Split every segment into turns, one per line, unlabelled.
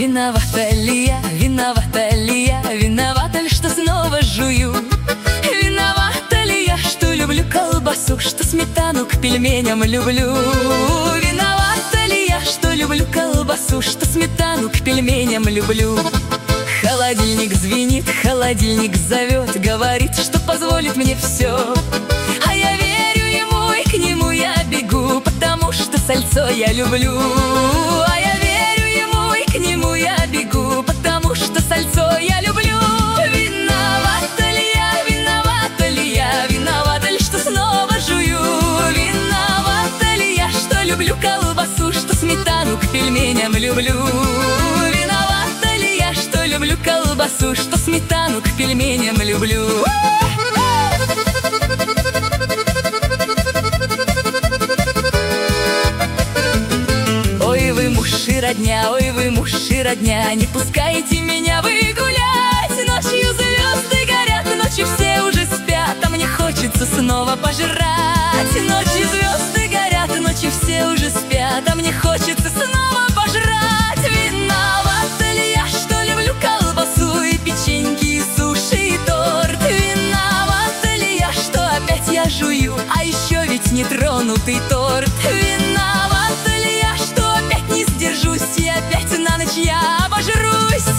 виновата ли я, виновата ли, что снова жую? Виновата ли я, что люблю колбасу, что сметану к пельменям люблю? Виновата ли я, что люблю колбасу, что сметану к пельменям люблю? Холодильник звенит, холодильник зовет, говорит, что позволит мне все. А я верю ему и к нему я бегу, потому что сальцо я люблю. А я верю ему и к нему я бегу, потому что сальцо я люблю. Виновата ли я, виновата ли я, виновата ли, что снова жую? Виновата ли я, что люблю колбасу, что сметану к пельменям люблю? Виновата ли я, что люблю колбасу, что сметану к пельменям люблю? Ой, вы муж и родня, ой, вы муж и родня, не пускайте меня вы гулять. Ночью звезды горят, ночью все уже спят, а мне хочется снова пожрать. Ночью звезды горят, ночью все уже спят, а мне хочется снова пожрать. Виновата ли я, что люблю колбасу и печеньки, и суши, и торт? Виновата ли я, что опять я жую, а еще ведь не тронутый торт? Виновата ли я, что опять не сдержусь и опять на ночь я обожрусь?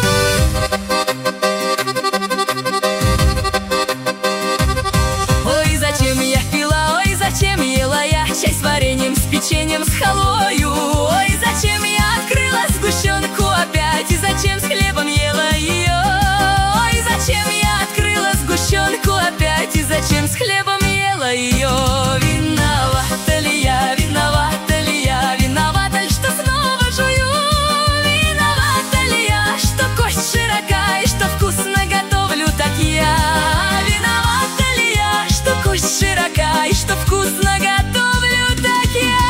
Ой, зачем я пила, ой, зачем ела я чай с вареньем, с печеньем, с халвою? Ой, зачем я открыла сгущенку опять, и зачем с хлебом ела ее? Ой, зачем я открыла сгущенку опять, и зачем с хлебом ела ее? Виновата ли я, виновата ли я, виновата ли, что снова жую? Виновата ли я, что кость широка и что вкусно готовлю так я? Виновата ли я, что кость широка и что вкусно готовлю так я?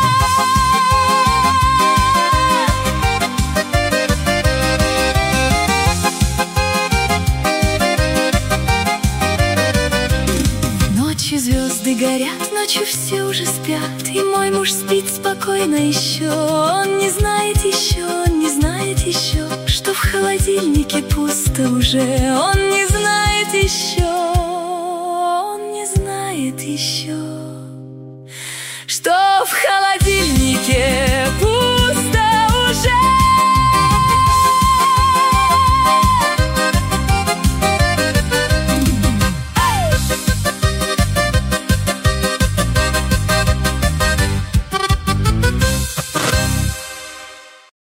Ночью звезды горят, ночью все уже спят, и мой муж спит спокойно еще. Он не знает еще, он не знает еще, что в холодильнике пусто уже. Он не знает еще, он не знает еще, что в холодильнике